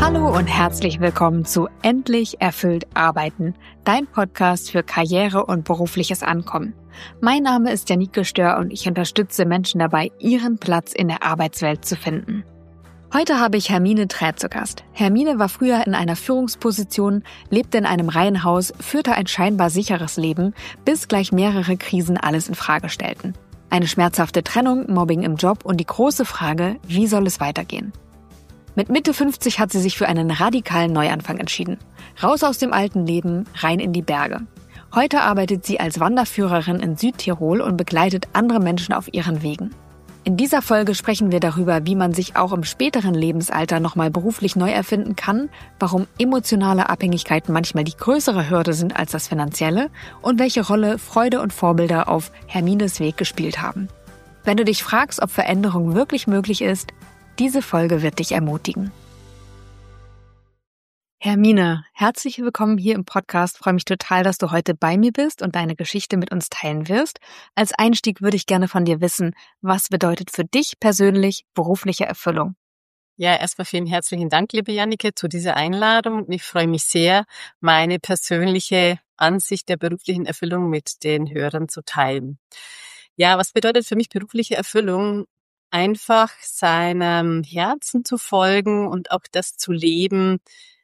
Hallo und herzlich willkommen zu Endlich erfüllt arbeiten, dein Podcast für Karriere und berufliches Ankommen. Mein Name ist Janike Stör und ich unterstütze Menschen dabei, ihren Platz in der Arbeitswelt zu finden. Heute habe ich Hermine Träth zu Gast. Hermine war früher in einer Führungsposition, lebte in einem Reihenhaus, führte ein scheinbar sicheres Leben, bis gleich mehrere Krisen alles in Frage stellten. Eine schmerzhafte Trennung, Mobbing im Job und die große Frage, wie soll es weitergehen? Mit Mitte 50 hat sie sich für einen radikalen Neuanfang entschieden. Raus aus dem alten Leben, rein in die Berge. Heute arbeitet sie als Wanderführerin in Südtirol und begleitet andere Menschen auf ihren Wegen. In dieser Folge sprechen wir darüber, wie man sich auch im späteren Lebensalter nochmal beruflich neu erfinden kann, warum emotionale Abhängigkeiten manchmal die größere Hürde sind als das Finanzielle und welche Rolle Freude und Vorbilder auf Hermines Weg gespielt haben. Wenn du dich fragst, ob Veränderung wirklich möglich ist, diese Folge wird dich ermutigen. Hermine, herzlich willkommen hier im Podcast. Ich freue mich total, dass du heute bei mir bist und deine Geschichte mit uns teilen wirst. Als Einstieg würde ich gerne von dir wissen, was bedeutet für dich persönlich berufliche Erfüllung? Ja, erstmal vielen herzlichen Dank, liebe Janike, zu dieser Einladung. Ich freue mich sehr, meine persönliche Ansicht der beruflichen Erfüllung mit den Hörern zu teilen. Ja, was bedeutet für mich berufliche Erfüllung? Einfach seinem Herzen zu folgen und auch das zu leben,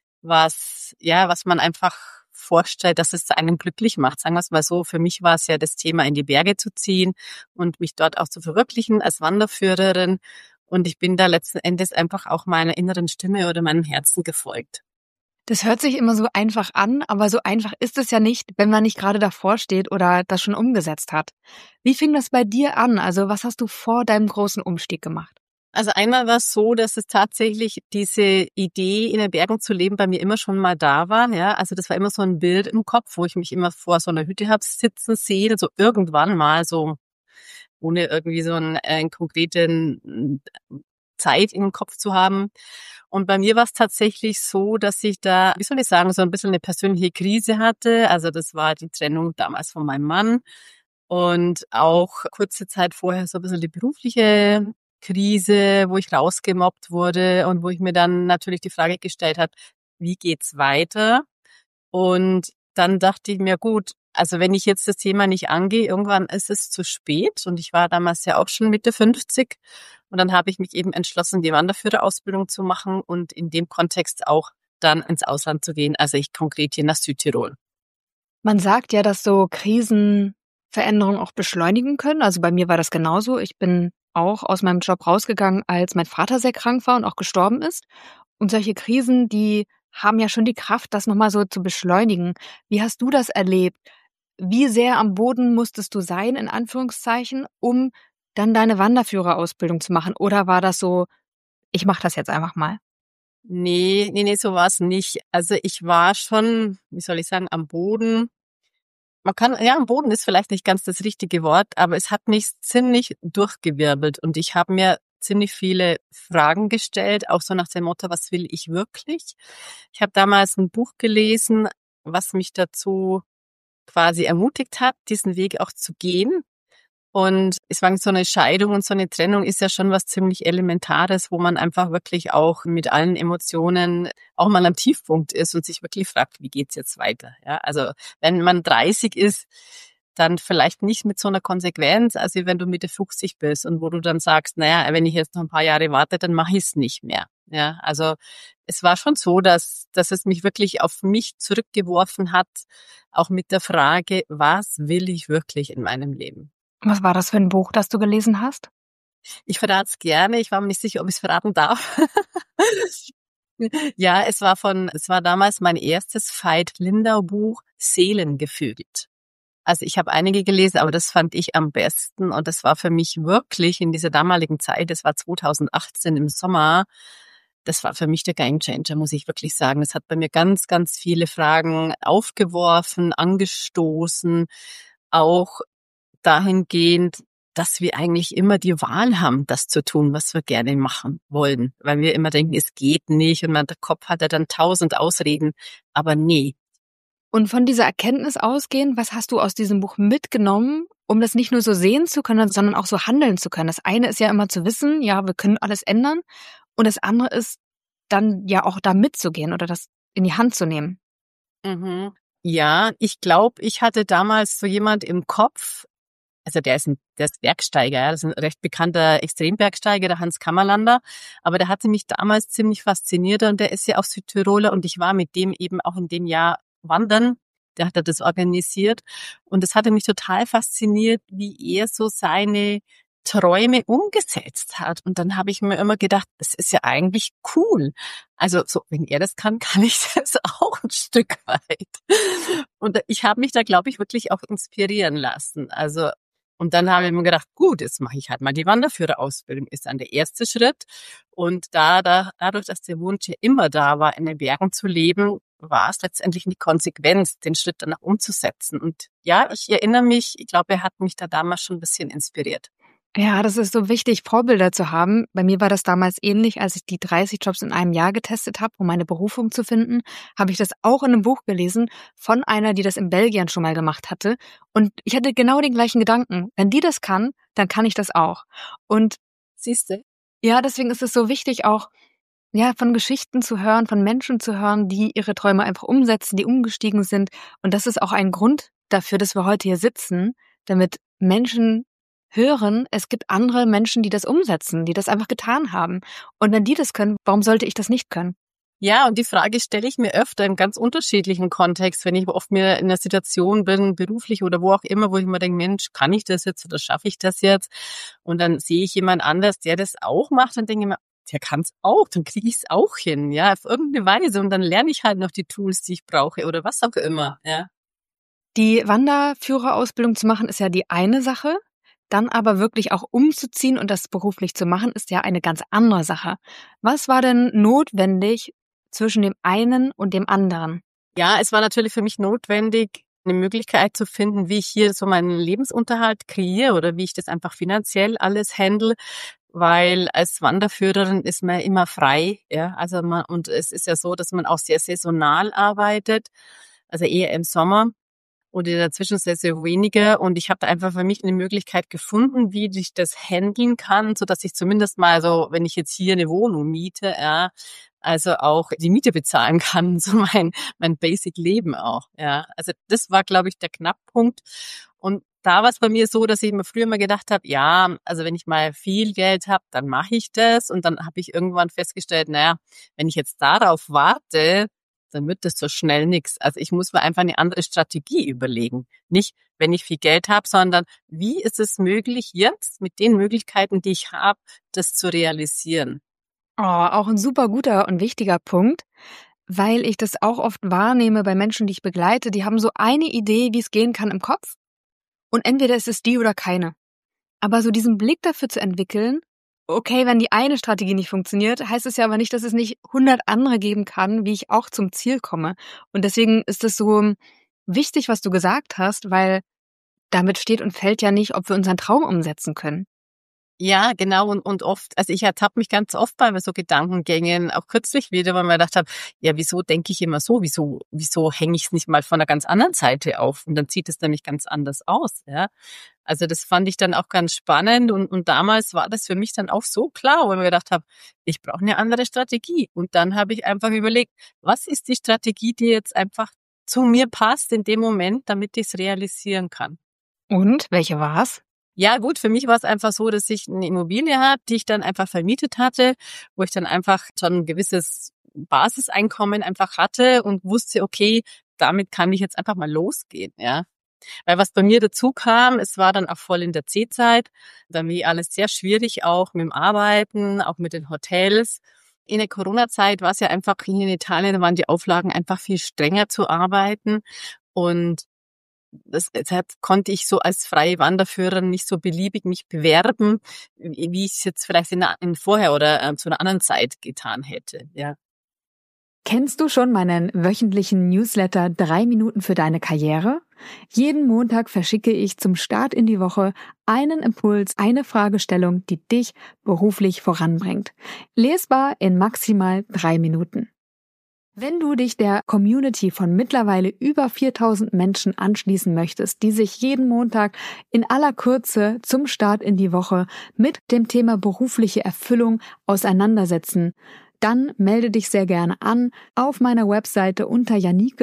was man einfach vorstellt, dass es einen glücklich macht. Sagen wir es mal so, für mich war es ja das Thema, in die Berge zu ziehen und mich dort auch zu verwirklichen als Wanderführerin. Und ich bin da letzten Endes einfach auch meiner inneren Stimme oder meinem Herzen gefolgt. Das hört sich immer so einfach an, aber so einfach ist es ja nicht, wenn man nicht gerade davor steht oder das schon umgesetzt hat. Wie fing das bei dir an? Also was hast du vor deinem großen Umstieg gemacht? Also einmal war es so, dass es tatsächlich diese Idee, in den Bergen zu leben, bei mir immer schon mal da war. Ja, also das war immer so ein Bild im Kopf, wo ich mich immer vor so einer Hütte habe sitzen sehen, so irgendwann mal so, ohne irgendwie so einen konkreten Zeit im Kopf zu haben. Und bei mir war es tatsächlich so, dass ich da, wie soll ich sagen, so ein bisschen eine persönliche Krise hatte. Also das war die Trennung damals von meinem Mann und auch kurze Zeit vorher so ein bisschen die berufliche Krise, wo ich rausgemobbt wurde und wo ich mir dann natürlich die Frage gestellt habe, wie geht's weiter? Und dann dachte ich mir, gut, also wenn ich jetzt das Thema nicht angehe, irgendwann ist es zu spät. Und ich war damals ja auch schon Mitte 50. Und dann habe ich mich eben entschlossen, die Wanderführerausbildung zu machen und in dem Kontext auch dann ins Ausland zu gehen. Also ich konkret hier nach Südtirol. Man sagt ja, dass so Krisen Veränderungen auch beschleunigen können. Also bei mir war das genauso. Ich bin auch aus meinem Job rausgegangen, als mein Vater sehr krank war und auch gestorben ist. Und solche Krisen, die haben ja schon die Kraft, das nochmal so zu beschleunigen. Wie hast du das erlebt? Wie sehr am Boden musstest du sein, in Anführungszeichen, um dann deine Wanderführerausbildung zu machen? Oder war das so, ich mache das jetzt einfach mal? Nee, so war es nicht. Also ich war schon, wie soll ich sagen, am Boden. Am Boden ist vielleicht nicht ganz das richtige Wort, aber es hat mich ziemlich durchgewirbelt und ich habe mir ziemlich viele Fragen gestellt, auch so nach dem Motto, was will ich wirklich? Ich habe damals ein Buch gelesen, was mich dazu quasi ermutigt hat, diesen Weg auch zu gehen. Und es war so eine Scheidung und so eine Trennung ist ja schon was ziemlich Elementares, wo man einfach wirklich auch mit allen Emotionen auch mal am Tiefpunkt ist und sich wirklich fragt, wie geht's jetzt weiter? Ja, also wenn man 30 ist, dann vielleicht nicht mit so einer Konsequenz, als wenn du Mitte 50 bist und wo du dann sagst, naja, wenn ich jetzt noch ein paar Jahre warte, dann mache ich es nicht mehr. Ja, also es war schon so, dass es mich wirklich auf mich zurückgeworfen hat, auch mit der Frage, was will ich wirklich in meinem Leben? Was war das für ein Buch, das du gelesen hast? Ich verrate es gerne. Ich war mir nicht sicher, ob ich es verraten darf. Ja, es war damals mein erstes Veit-Lindau-Buch, Seelengefügelt. Also ich habe einige gelesen, aber das fand ich am besten und das war für mich wirklich in dieser damaligen Zeit, das war 2018 im Sommer, das war für mich der Gamechanger, muss ich wirklich sagen. Das hat bei mir ganz, ganz viele Fragen aufgeworfen, angestoßen, auch dahingehend, dass wir eigentlich immer die Wahl haben, das zu tun, was wir gerne machen wollen. Weil wir immer denken, es geht nicht und der Kopf hat ja dann 1000 Ausreden. Aber nee. Und von dieser Erkenntnis ausgehend, was hast du aus diesem Buch mitgenommen, um das nicht nur so sehen zu können, sondern auch so handeln zu können? Das eine ist ja immer zu wissen, ja, wir können alles ändern. Und das andere ist, dann ja auch da mitzugehen oder das in die Hand zu nehmen? Mhm. Ja, ich glaube, ich hatte damals so jemand im Kopf, also der ist Bergsteiger, ja, das ist ein recht bekannter Extrembergsteiger, der Hans Kammerlander, aber der hatte mich damals ziemlich fasziniert und der ist ja auch Südtiroler und ich war mit dem eben auch in dem Jahr wandern. Der hat das organisiert und es hatte mich total fasziniert, wie er so seine Träume umgesetzt hat. Und dann habe ich mir immer gedacht, das ist ja eigentlich cool. Also so, wenn er das kann ich das auch ein Stück weit. Und ich habe mich da, glaube ich, wirklich auch inspirieren lassen. Also und dann habe ich mir gedacht, gut, jetzt mache ich halt mal die Wanderführerausbildung, ist dann der erste Schritt. Und dadurch, dass der Wunsch ja immer da war, in den Bergen zu leben, war es letztendlich eine Konsequenz, den Schritt danach umzusetzen. Und ja, ich erinnere mich, ich glaube, er hat mich da damals schon ein bisschen inspiriert. Ja, das ist so wichtig, Vorbilder zu haben. Bei mir war das damals ähnlich, als ich die 30 Jobs in einem Jahr getestet habe, um meine Berufung zu finden, habe ich das auch in einem Buch gelesen von einer, die das in Belgien schon mal gemacht hatte. Und ich hatte genau den gleichen Gedanken. Wenn die das kann, dann kann ich das auch. Und Siehste? ja, deswegen ist es so wichtig, auch ja, von Geschichten zu hören, von Menschen zu hören, die ihre Träume einfach umsetzen, die umgestiegen sind. Und das ist auch ein Grund dafür, dass wir heute hier sitzen, damit Menschen hören, es gibt andere Menschen, die das umsetzen, die das einfach getan haben. Und wenn die das können, warum sollte ich das nicht können? Ja, und die Frage stelle ich mir öfter im ganz unterschiedlichen Kontext, wenn ich oft mir in einer Situation bin, beruflich oder wo auch immer, wo ich mir denke, Mensch, kann ich das jetzt oder schaffe ich das jetzt? Und dann sehe ich jemand anders, der das auch macht und denke mir, der kann es auch, dann kriege ich es auch hin, ja, auf irgendeine Weise. Und dann lerne ich halt noch die Tools, die ich brauche oder was auch immer, ja. Die Wanderführerausbildung zu machen, ist ja die eine Sache. Dann aber wirklich auch umzuziehen und das beruflich zu machen, ist ja eine ganz andere Sache. Was war denn notwendig zwischen dem einen und dem anderen? Ja, es war natürlich für mich notwendig, eine Möglichkeit zu finden, wie ich hier so meinen Lebensunterhalt kreiere oder wie ich das einfach finanziell alles handle, weil als Wanderführerin ist man immer frei, ja, also und es ist ja so, dass man auch sehr saisonal arbeitet, also eher im Sommer und in der Zwischensaison weniger und ich habe da einfach für mich eine Möglichkeit gefunden, wie ich das handeln kann, so dass ich zumindest mal so, wenn ich jetzt hier eine Wohnung miete, ja, also auch die Miete bezahlen kann, so mein Basic-Leben auch, ja. Also das war, glaube ich, der Knackpunkt. Und da war es bei mir so, dass ich mir früher mal gedacht habe, ja, also wenn ich mal viel Geld habe, dann mache ich das. Und dann habe ich irgendwann festgestellt, naja, wenn ich jetzt darauf warte, dann wird das so schnell nichts. Also ich muss mir einfach eine andere Strategie überlegen. Nicht, wenn ich viel Geld habe, sondern wie ist es möglich, jetzt mit den Möglichkeiten, die ich habe, das zu realisieren? Oh, auch ein super guter und wichtiger Punkt, weil ich das auch oft wahrnehme bei Menschen, die ich begleite, die haben so eine Idee, wie es gehen kann im Kopf und entweder ist es die oder keine. Aber so diesen Blick dafür zu entwickeln, okay, wenn die eine Strategie nicht funktioniert, heißt es ja aber nicht, dass es nicht 100 andere geben kann, wie ich auch zum Ziel komme. Und deswegen ist es so wichtig, was du gesagt hast, weil damit steht und fällt ja nicht, ob wir unseren Traum umsetzen können. Ja, genau. Und oft, also ich ertappe mich ganz oft bei so Gedankengängen, auch kürzlich wieder, weil ich mir gedacht habe, ja, wieso denke ich immer so? Wieso hänge ich es nicht mal von einer ganz anderen Seite auf? Und dann sieht es nämlich ganz anders aus, ja. Also das fand ich dann auch ganz spannend und damals war das für mich dann auch so klar, weil ich mir gedacht habe, ich brauche eine andere Strategie. Und dann habe ich einfach überlegt, was ist die Strategie, die jetzt einfach zu mir passt in dem Moment, damit ich es realisieren kann. Und welche war's? Ja gut, für mich war es einfach so, dass ich eine Immobilie hatte, die ich dann einfach vermietet hatte, wo ich dann einfach schon ein gewisses Basiseinkommen einfach hatte und wusste, okay, damit kann ich jetzt einfach mal losgehen, ja. Weil was bei mir dazu kam, es war dann auch voll in der C-Zeit, dann war alles sehr schwierig auch mit dem Arbeiten, auch mit den Hotels. In der Corona-Zeit war es ja einfach hier in Italien, da waren die Auflagen einfach viel strenger zu arbeiten und deshalb konnte ich so als freie Wanderführerin nicht so beliebig mich bewerben, wie ich es jetzt vielleicht in vorher oder zu einer anderen Zeit getan hätte, ja. Kennst du schon meinen wöchentlichen Newsletter 3 Minuten für deine Karriere? Jeden Montag verschicke ich zum Start in die Woche einen Impuls, eine Fragestellung, die dich beruflich voranbringt. Lesbar in maximal 3 Minuten. Wenn du dich der Community von mittlerweile über 4000 Menschen anschließen möchtest, die sich jeden Montag in aller Kürze zum Start in die Woche mit dem Thema berufliche Erfüllung auseinandersetzen, dann melde dich sehr gerne an auf meiner Webseite unter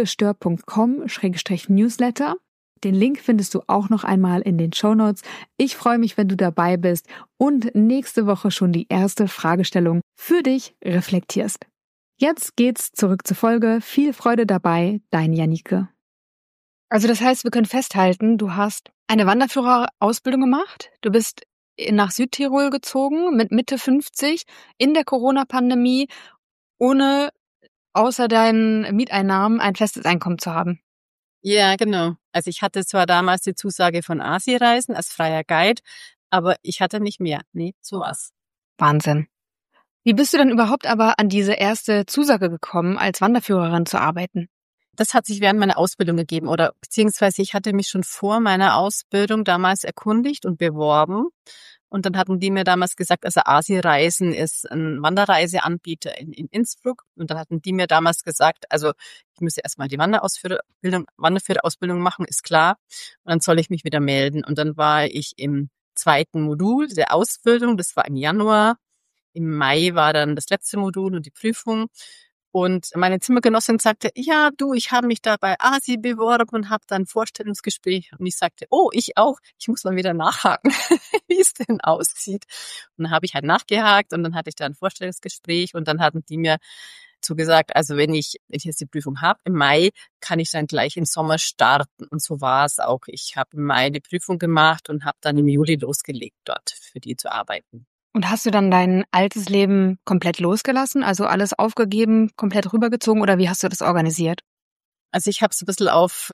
janikestör.com/newsletter. Den Link findest du auch noch einmal in den Shownotes. Ich freue mich, wenn du dabei bist und nächste Woche schon die erste Fragestellung für dich reflektierst. Jetzt geht's zurück zur Folge. Viel Freude dabei, dein Janike. Also das heißt, wir können festhalten, du hast eine Wanderführerausbildung gemacht. Du bist nach Südtirol gezogen mit Mitte 50 in der Corona-Pandemie, ohne außer deinen Mieteinnahmen ein festes Einkommen zu haben. Ja, genau. Also ich hatte zwar damals die Zusage von Asi-Reisen als freier Guide, aber ich hatte nicht mehr. Nee, sowas. Wahnsinn. Wie bist du denn überhaupt aber an diese erste Zusage gekommen, als Wanderführerin zu arbeiten? Das hat sich während meiner Ausbildung gegeben oder beziehungsweise ich hatte mich schon vor meiner Ausbildung damals erkundigt und beworben. Und dann hatten die mir damals gesagt, also Asi-Reisen ist ein Wanderreiseanbieter in Innsbruck. Und dann hatten die mir damals gesagt, also ich müsse erstmal die Wanderführerausbildung machen, ist klar. Und dann soll ich mich wieder melden. Und dann war ich im zweiten Modul der Ausbildung, das war im Januar. Im Mai war dann das letzte Modul und die Prüfung. Und meine Zimmergenossin sagte, ja, du, ich habe mich da bei Asi beworben und habe dann ein Vorstellungsgespräch. Und ich sagte, oh, ich auch. Ich muss mal wieder nachhaken, wie es denn aussieht. Und dann habe ich halt nachgehakt und dann hatte ich da ein Vorstellungsgespräch und dann hatten die mir zugesagt, also wenn ich jetzt die Prüfung habe im Mai, kann ich dann gleich im Sommer starten. Und so war es auch. Ich habe im Mai die Prüfung gemacht und habe dann im Juli losgelegt, dort für die zu arbeiten. Und hast du dann dein altes Leben komplett losgelassen, also alles aufgegeben, komplett rübergezogen oder wie hast du das organisiert? Also ich habe es ein bisschen auf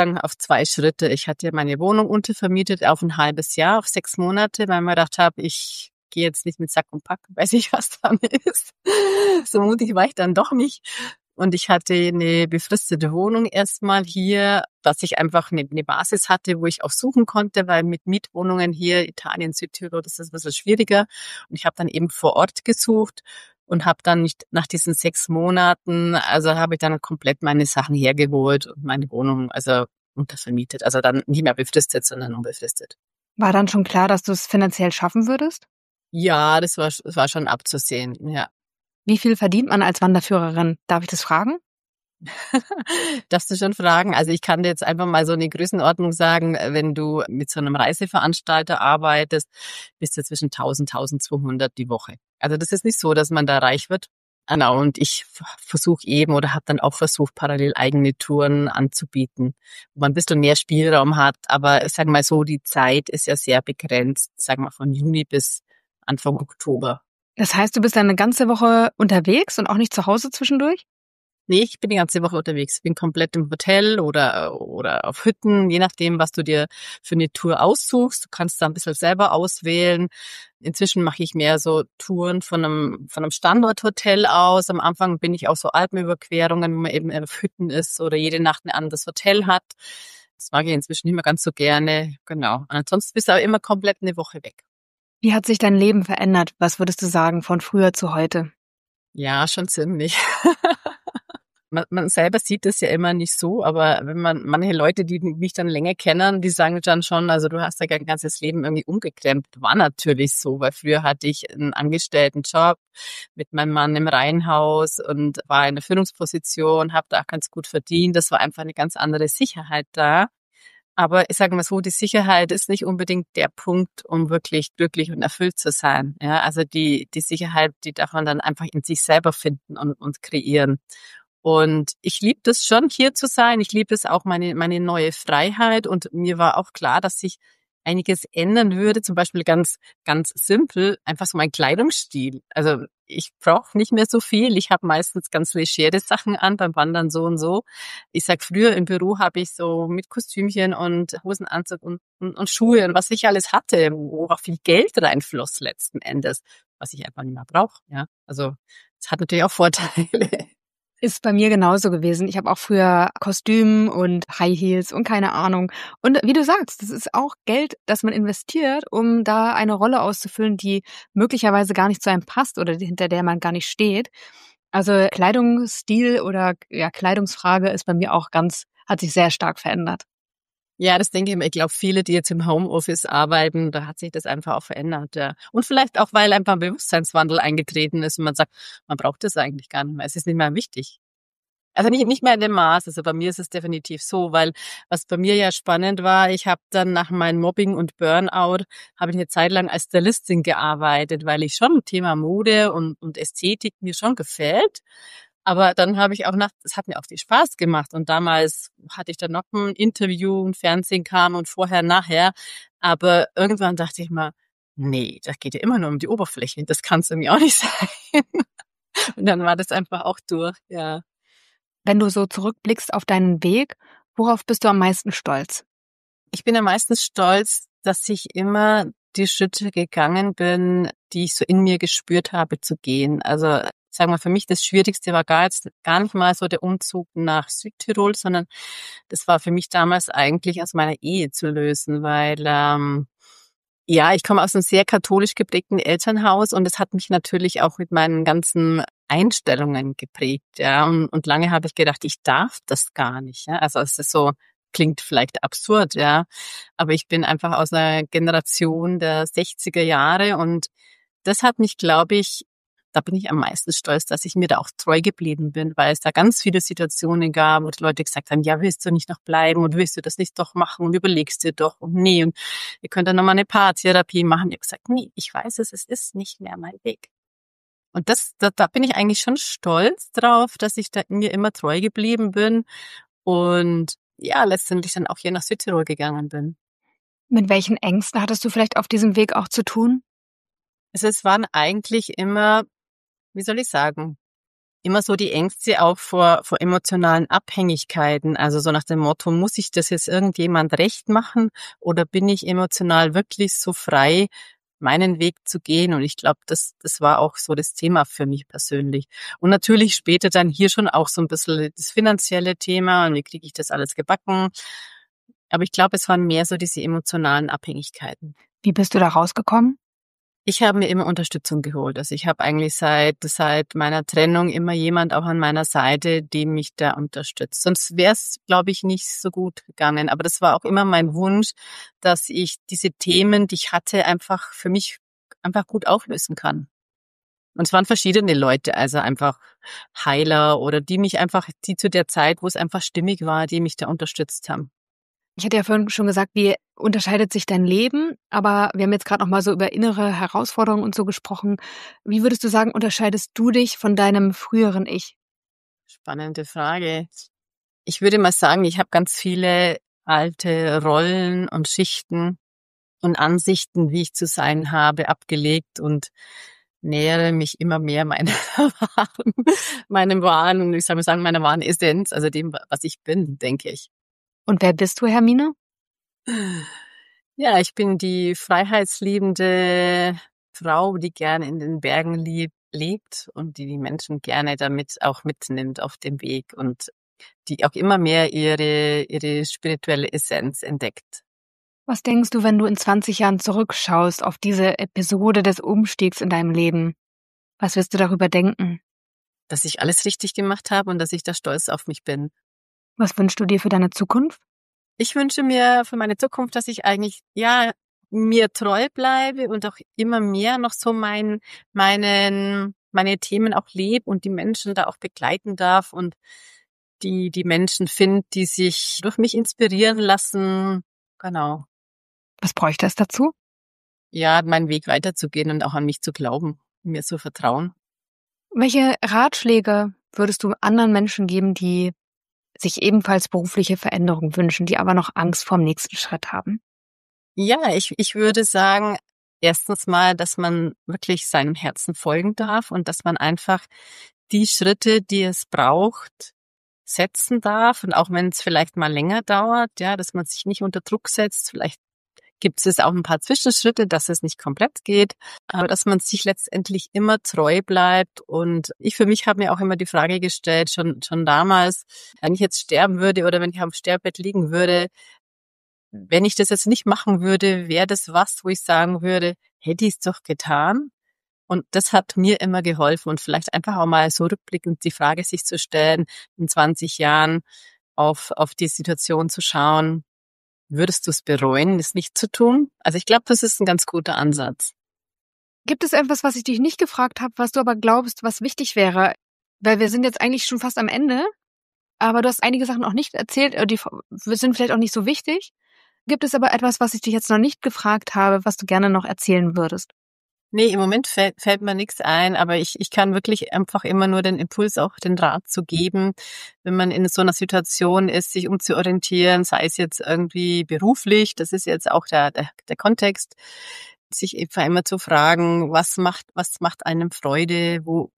2 Schritte. Ich hatte meine Wohnung untervermietet auf ein halbes Jahr, auf 6 Monate, weil ich mir gedacht habe, ich gehe jetzt nicht mit Sack und Pack, weiß ich, was dann ist. So mutig war ich dann doch nicht. Und ich hatte eine befristete Wohnung erstmal hier, dass ich einfach eine Basis hatte, wo ich auch suchen konnte, weil mit Mietwohnungen hier, Italien, Südtirol, das ist ein bisschen schwieriger. Und ich habe dann eben vor Ort gesucht und habe dann nicht nach diesen 6 Monaten, also habe ich dann komplett meine Sachen hergeholt und meine Wohnung also untervermietet. Also dann nicht mehr befristet, sondern unbefristet. War dann schon klar, dass du es finanziell schaffen würdest? Ja, das war schon abzusehen, ja. Wie viel verdient man als Wanderführerin? Darf ich das fragen? Darfst du schon fragen? Also ich kann dir jetzt einfach mal so eine Größenordnung sagen, wenn du mit so einem Reiseveranstalter arbeitest, bist du zwischen 1.000, 1.200 die Woche. Also das ist nicht so, dass man da reich wird. Genau, und ich versuche eben oder habe dann auch versucht, parallel eigene Touren anzubieten, wo man ein bisschen mehr Spielraum hat. Aber sag mal so, die Zeit ist ja sehr begrenzt, sag mal von Juni bis Anfang Oktober. Das heißt, du bist dann eine ganze Woche unterwegs und auch nicht zu Hause zwischendurch? Nee, ich bin die ganze Woche unterwegs. Bin komplett im Hotel oder auf Hütten, je nachdem, was du dir für eine Tour aussuchst. Du kannst da ein bisschen selber auswählen. Inzwischen mache ich mehr so Touren von einem Standorthotel aus. Am Anfang bin ich auch so Alpenüberquerungen, wo man eben auf Hütten ist oder jede Nacht ein anderes Hotel hat. Das mag ich inzwischen nicht mehr ganz so gerne. Genau. Und ansonsten bist du aber immer komplett eine Woche weg. Wie hat sich dein Leben verändert? Was würdest du sagen von früher zu heute? Ja, schon ziemlich. Man selber sieht es ja immer nicht so, aber wenn manche Leute, die mich dann länger kennen, die sagen dann schon, also du hast ja dein ganzes Leben irgendwie umgekrempelt. War natürlich so, weil früher hatte ich einen Angestelltenjob mit meinem Mann im Reihenhaus und war in der Führungsposition, habe da auch ganz gut verdient. Das war einfach eine ganz andere Sicherheit da. Aber ich sage mal so, die Sicherheit ist nicht unbedingt der Punkt, um wirklich glücklich und erfüllt zu sein. Ja, also die Sicherheit, die darf man dann einfach in sich selber finden und kreieren. Und ich liebe das schon, hier zu sein. Ich liebe es auch, meine neue Freiheit. Und mir war auch klar, dass sich einiges ändern würde. Zum Beispiel ganz, ganz simpel, einfach so mein Kleidungsstil. Also ich brauche nicht mehr so viel. Ich habe meistens ganz legere Sachen an, beim Wandern so und so. Ich sag, früher im Büro habe ich so mit Kostümchen und Hosenanzug und Schuhe und was ich alles hatte, wo auch viel Geld reinfloss letzten Endes, was ich einfach nicht mehr brauche. Ja, also es hat natürlich auch Vorteile. Ist bei mir genauso gewesen. Ich habe auch früher Kostüm und High Heels und keine Ahnung. Und wie du sagst, das ist auch Geld, das man investiert, um da eine Rolle auszufüllen, die möglicherweise gar nicht zu einem passt oder hinter der man gar nicht steht. Also Kleidungsstil oder ja, Kleidungsfrage ist bei mir auch hat sich sehr stark verändert. Ja, das denke ich mir. Ich glaube, viele, die jetzt im Homeoffice arbeiten, da hat sich das einfach auch verändert, ja. Und vielleicht auch, weil einfach ein Bewusstseinswandel eingetreten ist und man sagt, man braucht das eigentlich gar nicht mehr. Es ist nicht mehr wichtig. Also nicht mehr in dem Maß. Also bei mir ist es definitiv so, weil was bei mir ja spannend war, ich habe dann nach meinem Mobbing und Burnout, habe ich eine Zeit lang als Stylistin gearbeitet, weil ich schon Thema Mode und Ästhetik mir schon gefällt. Aber dann habe ich auch es hat mir auch viel Spaß gemacht. Und damals hatte ich dann noch ein Interview, ein Fernsehen kam und vorher, nachher. Aber irgendwann dachte ich mal, nee, das geht ja immer nur um die Oberfläche. Das kann es irgendwie auch nicht sein. Und dann war das einfach auch durch, ja. Wenn du so zurückblickst auf deinen Weg, worauf bist du am meisten stolz? Ich bin am meisten stolz, dass ich immer die Schritte gegangen bin, die ich so in mir gespürt habe zu gehen. Also sagen wir, für mich das Schwierigste war gar nicht mal so der Umzug nach Südtirol, sondern das war für mich damals eigentlich aus meiner Ehe zu lösen, weil ja, ich komme aus einem sehr katholisch geprägten Elternhaus und es hat mich natürlich auch mit meinen ganzen Einstellungen geprägt, ja. Und lange habe ich gedacht, ich darf das gar nicht, ja. Also es ist so, klingt vielleicht absurd, ja. Aber ich bin einfach aus einer Generation der 60er Jahre und das hat mich, glaube ich, da bin ich am meisten stolz, dass ich mir da auch treu geblieben bin, weil es da ganz viele Situationen gab, wo die Leute gesagt haben, ja, willst du nicht noch bleiben und willst du das nicht doch machen und überlegst dir doch und nee, und ihr könnt dann nochmal eine Paartherapie machen. Ich habe gesagt, nee, ich weiß es ist nicht mehr mein Weg. Und da bin ich eigentlich schon stolz drauf, dass ich da mir immer treu geblieben bin und ja, letztendlich dann auch hier nach Südtirol gegangen bin. Mit welchen Ängsten hattest du vielleicht auf diesem Weg auch zu tun? Also es waren eigentlich immer, wie soll ich sagen, immer so die Ängste auch vor emotionalen Abhängigkeiten. Also so nach dem Motto, muss ich das jetzt irgendjemand recht machen oder bin ich emotional wirklich so frei, meinen Weg zu gehen? Und ich glaube, das war auch so das Thema für mich persönlich. Und natürlich später dann hier schon auch so ein bisschen das finanzielle Thema und wie kriege ich das alles gebacken? Aber ich glaube, es waren mehr so diese emotionalen Abhängigkeiten. Wie bist du da rausgekommen? Ich habe mir immer Unterstützung geholt. Also ich habe eigentlich seit meiner Trennung immer jemand auch an meiner Seite, die mich da unterstützt. Sonst wäre es, glaube ich, nicht so gut gegangen. Aber das war auch immer mein Wunsch, dass ich diese Themen, die ich hatte, einfach für mich einfach gut auflösen kann. Und es waren verschiedene Leute, also einfach Heiler oder die zu der Zeit, wo es einfach stimmig war, die mich da unterstützt haben. Ich hatte ja vorhin schon gesagt, wie unterscheidet sich dein Leben? Aber wir haben jetzt gerade noch mal so über innere Herausforderungen und so gesprochen. Wie würdest du sagen, unterscheidest du dich von deinem früheren Ich? Spannende Frage. Ich würde mal sagen, ich habe ganz viele alte Rollen und Schichten und Ansichten, wie ich zu sein habe, abgelegt und nähere mich immer mehr meiner wahren Essenz, also dem, was ich bin, denke ich. Und wer bist du, Hermine? Ja, ich bin die freiheitsliebende Frau, die gerne in den Bergen lebt und die Menschen gerne damit auch mitnimmt auf dem Weg und die auch immer mehr ihre spirituelle Essenz entdeckt. Was denkst du, wenn du in 20 Jahren zurückschaust auf diese Episode des Umstiegs in deinem Leben? Was wirst du darüber denken? Dass ich alles richtig gemacht habe und dass ich da stolz auf mich bin. Was wünschst du dir für deine Zukunft? Ich wünsche mir für meine Zukunft, dass ich eigentlich, ja, mir treu bleibe und auch immer mehr noch so meine Themen auch lebe und die Menschen da auch begleiten darf und die Menschen finde, die sich durch mich inspirieren lassen. Genau. Was bräuchte es dazu? Ja, meinen Weg weiterzugehen und auch an mich zu glauben, mir zu vertrauen. Welche Ratschläge würdest du anderen Menschen geben, die sich ebenfalls berufliche Veränderung wünschen, die aber noch Angst vorm nächsten Schritt haben? Ja, ich würde sagen, erstens mal, dass man wirklich seinem Herzen folgen darf und dass man einfach die Schritte, die es braucht, setzen darf. Und auch wenn es vielleicht mal länger dauert, ja, dass man sich nicht unter Druck setzt. Vielleicht gibt es auch ein paar Zwischenschritte, dass es nicht komplett geht, aber dass man sich letztendlich immer treu bleibt. Und ich für mich habe mir auch immer die Frage gestellt, schon damals, wenn ich jetzt sterben würde oder wenn ich am Sterbebett liegen würde, wenn ich das jetzt nicht machen würde, wäre das was, wo ich sagen würde, hätte ich es doch getan. Und das hat mir immer geholfen und vielleicht einfach auch mal so rückblickend die Frage sich zu stellen, in 20 Jahren auf die Situation zu schauen. würdest du es bereuen, es nicht zu tun? Also ich glaube, das ist ein ganz guter Ansatz. Gibt es etwas, was ich dich nicht gefragt habe, was du aber glaubst, was wichtig wäre? Weil wir sind jetzt eigentlich schon fast am Ende, aber du hast einige Sachen auch nicht erzählt, die sind vielleicht auch nicht so wichtig. Gibt es aber etwas, was ich dich jetzt noch nicht gefragt habe, was du gerne noch erzählen würdest? Nee, im Moment fällt mir nichts ein, aber ich kann wirklich einfach immer nur den Impuls, auch den Rat zu geben, wenn man in so einer Situation ist, sich umzuorientieren, sei es jetzt irgendwie beruflich, das ist jetzt auch der Kontext, sich einfach immer zu fragen, was macht einem Freude,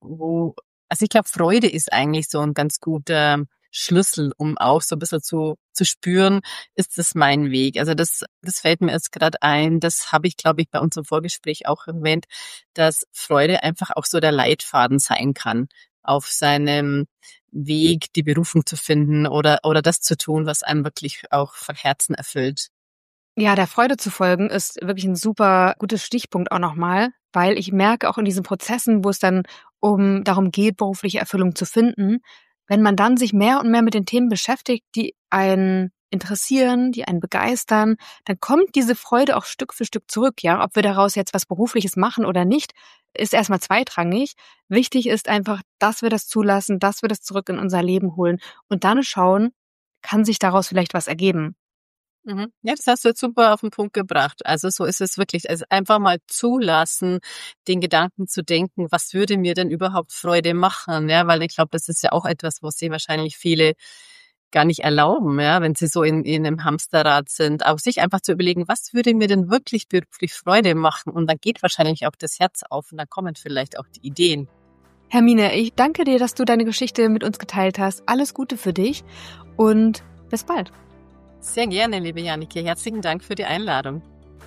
also ich glaube, Freude ist eigentlich so ein ganz guter Schlüssel, um auch so ein bisschen zu spüren, ist das mein Weg? Also das fällt mir jetzt gerade ein. Das habe ich, glaube ich, bei unserem Vorgespräch auch erwähnt, dass Freude einfach auch so der Leitfaden sein kann, auf seinem Weg die Berufung zu finden oder das zu tun, was einem wirklich auch von Herzen erfüllt. Ja, der Freude zu folgen ist wirklich ein super gutes Stichpunkt auch nochmal, weil ich merke auch in diesen Prozessen, wo es dann darum geht, berufliche Erfüllung zu finden, wenn man dann sich mehr und mehr mit den Themen beschäftigt, die einen interessieren, die einen begeistern, dann kommt diese Freude auch Stück für Stück zurück. Ja, ob wir daraus jetzt was Berufliches machen oder nicht, ist erstmal zweitrangig. Wichtig ist einfach, dass wir das zulassen, dass wir das zurück in unser Leben holen und dann schauen, kann sich daraus vielleicht was ergeben. Mhm. Ja, das hast du jetzt super auf den Punkt gebracht. Also so ist es wirklich. Also einfach mal zulassen, den Gedanken zu denken, was würde mir denn überhaupt Freude machen? Ja, weil ich glaube, das ist ja auch etwas, was sich wahrscheinlich viele gar nicht erlauben, ja, wenn sie so in einem Hamsterrad sind. Auch sich einfach zu überlegen, was würde mir denn wirklich beruflich Freude machen? Und dann geht wahrscheinlich auch das Herz auf und dann kommen vielleicht auch die Ideen. Hermine, ich danke dir, dass du deine Geschichte mit uns geteilt hast. Alles Gute für dich und bis bald. Sehr gerne, liebe Jannike. Herzlichen Dank für die Einladung.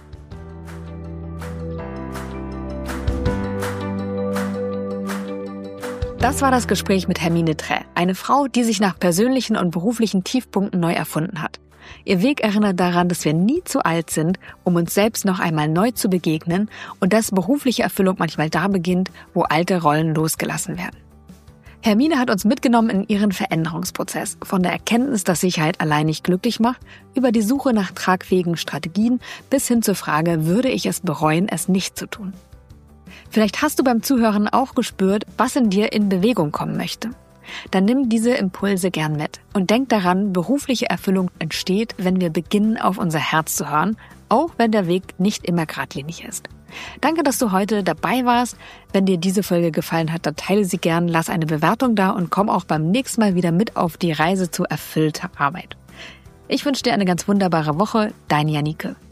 Das war das Gespräch mit Hermine Träh, eine Frau, die sich nach persönlichen und beruflichen Tiefpunkten neu erfunden hat. Ihr Weg erinnert daran, dass wir nie zu alt sind, um uns selbst noch einmal neu zu begegnen und dass berufliche Erfüllung manchmal da beginnt, wo alte Rollen losgelassen werden. Hermine hat uns mitgenommen in ihren Veränderungsprozess, von der Erkenntnis, dass Sicherheit allein nicht glücklich macht, über die Suche nach tragfähigen Strategien bis hin zur Frage, würde ich es bereuen, es nicht zu tun. Vielleicht hast du beim Zuhören auch gespürt, was in dir in Bewegung kommen möchte. Dann nimm diese Impulse gern mit und denk daran, berufliche Erfüllung entsteht, wenn wir beginnen, auf unser Herz zu hören, auch wenn der Weg nicht immer geradlinig ist. Danke, dass du heute dabei warst. Wenn dir diese Folge gefallen hat, dann teile sie gern, lass eine Bewertung da und komm auch beim nächsten Mal wieder mit auf die Reise zu erfüllter Arbeit. Ich wünsche dir eine ganz wunderbare Woche. Deine Jannike.